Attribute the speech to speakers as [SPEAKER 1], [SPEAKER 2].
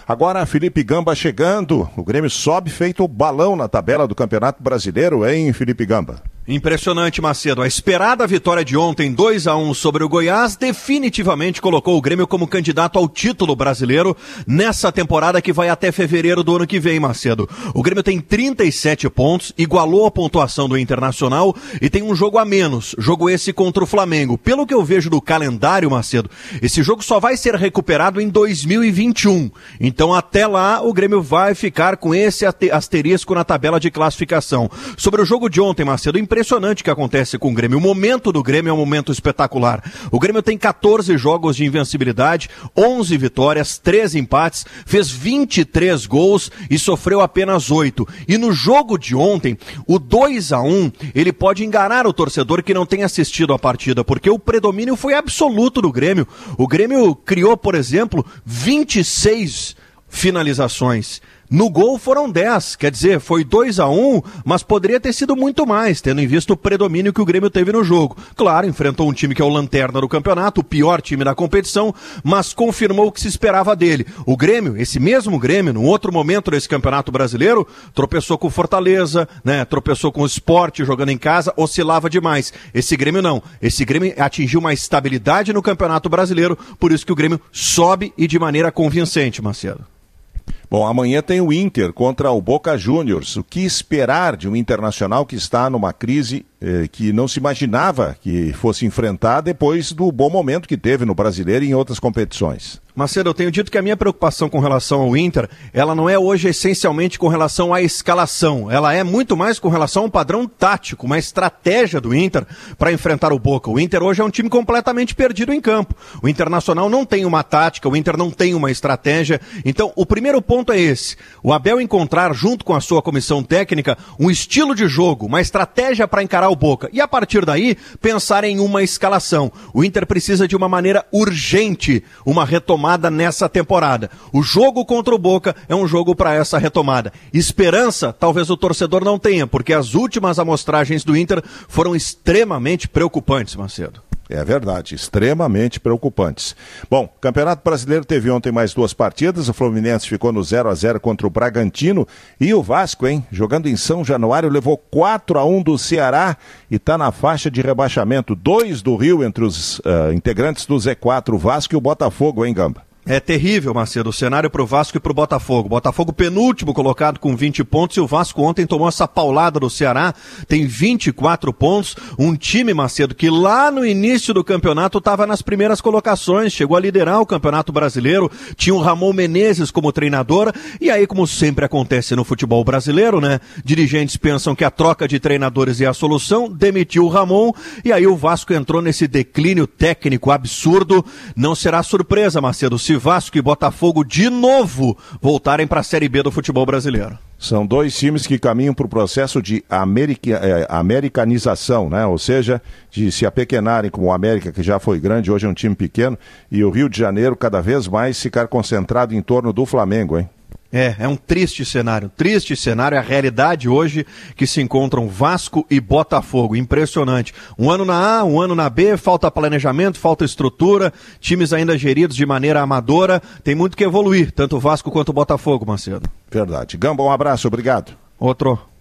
[SPEAKER 1] Agora, Felipe Gamba chegando. O Grêmio sobe feito balão na tabela do Campeonato Brasileiro, hein, Felipe Gamba?
[SPEAKER 2] Impressionante, Macedo. A esperada vitória de ontem, 2-1 sobre o Goiás, definitivamente colocou o Grêmio como candidato ao título brasileiro nessa temporada que vai até fevereiro do ano que vem, Macedo. O Grêmio tem 37 pontos, igualou a pontuação do Internacional e tem um jogo a menos, jogo esse contra o Flamengo. Pelo que eu vejo do calendário, Macedo, esse jogo só vai ser recuperado em 2021. Então, até lá, o Grêmio vai ficar com esse asterisco na tabela de classificação. Sobre o jogo de ontem, Macedo, impressionante o que acontece com o Grêmio. O momento do Grêmio é um momento espetacular. O Grêmio tem 14 jogos de invencibilidade, 11 vitórias, 13 empates, fez 23 gols e sofreu apenas 8. E no jogo de ontem, o 2-1, ele pode enganar o torcedor que não tem assistido a partida, porque o predomínio foi absoluto do Grêmio. O Grêmio criou, por exemplo, 26 finalizações. No gol foram 10, quer dizer, foi 2-1, mas poderia ter sido muito mais, tendo em vista o predomínio que o Grêmio teve no jogo. Claro, enfrentou um time que é o lanterna do campeonato, o pior time da competição, mas confirmou o que se esperava dele. O Grêmio, esse mesmo Grêmio, num outro momento desse campeonato brasileiro, tropeçou com o Fortaleza, né, tropeçou com o Sport jogando em casa, oscilava demais. Esse Grêmio não. Esse Grêmio atingiu uma estabilidade no campeonato brasileiro, por isso que o Grêmio sobe e de maneira convincente, Macedo.
[SPEAKER 1] Bom, amanhã tem o Inter contra o Boca Juniors. O que esperar de um Internacional que está numa crise que não se imaginava que fosse enfrentar depois do bom momento que teve no Brasileiro e em outras competições?
[SPEAKER 2] Macedo, eu tenho dito que a minha preocupação com relação ao Inter, ela não é hoje essencialmente com relação à escalação, ela é muito mais com relação a um padrão tático, uma estratégia do Inter para enfrentar o Boca. O Inter hoje é um time completamente perdido em campo. O Internacional não tem uma tática, o Inter não tem uma estratégia. Então, o primeiro ponto é esse. O Abel encontrar, junto com a sua comissão técnica, um estilo de jogo, uma estratégia para encarar o Boca. E a partir daí, pensar em uma escalação. O Inter precisa de uma maneira urgente, uma retomada nessa temporada. O jogo contra o Boca é um jogo para essa retomada. Esperança, talvez o torcedor não tenha, porque as últimas amostragens do Inter foram extremamente preocupantes, Macedo.
[SPEAKER 1] É verdade, extremamente preocupantes. Bom, o Campeonato Brasileiro teve ontem mais 2 partidas, o Fluminense ficou no 0-0 contra o Bragantino e o Vasco, hein, jogando em São Januário, levou 4-1 do Ceará e está na faixa de rebaixamento. 2 do Rio entre os integrantes do Z4, o Vasco e o Botafogo, hein, Gamba?
[SPEAKER 2] É terrível, Macedo, o cenário para o Vasco e para o Botafogo. Botafogo penúltimo colocado com 20 pontos e o Vasco ontem tomou essa paulada do Ceará, tem 24 pontos. Um time, Macedo, que lá no início do campeonato estava nas primeiras colocações, chegou a liderar o Campeonato Brasileiro, tinha o Ramon Menezes como treinador e aí, como sempre acontece no futebol brasileiro, né? Dirigentes pensam que a troca de treinadores é a solução, demitiu o Ramon e aí o Vasco entrou nesse declínio técnico absurdo. Não será surpresa, Macedo, se Vasco e Botafogo de novo voltarem para a Série B do futebol brasileiro.
[SPEAKER 1] São 2 times que caminham para o processo de americanização, né? Ou seja, de se apequenarem como o América, que já foi grande, hoje é um time pequeno, e o Rio de Janeiro cada vez mais ficar concentrado em torno do Flamengo, hein?
[SPEAKER 2] É um triste cenário, é a realidade hoje que se encontram Vasco e Botafogo, impressionante. Um ano na A, um ano na B, falta planejamento, falta estrutura, times ainda geridos de maneira amadora, tem muito que evoluir, tanto o Vasco quanto o Botafogo, Macedo.
[SPEAKER 1] Verdade. Gamba, um abraço, obrigado.
[SPEAKER 2] Outro.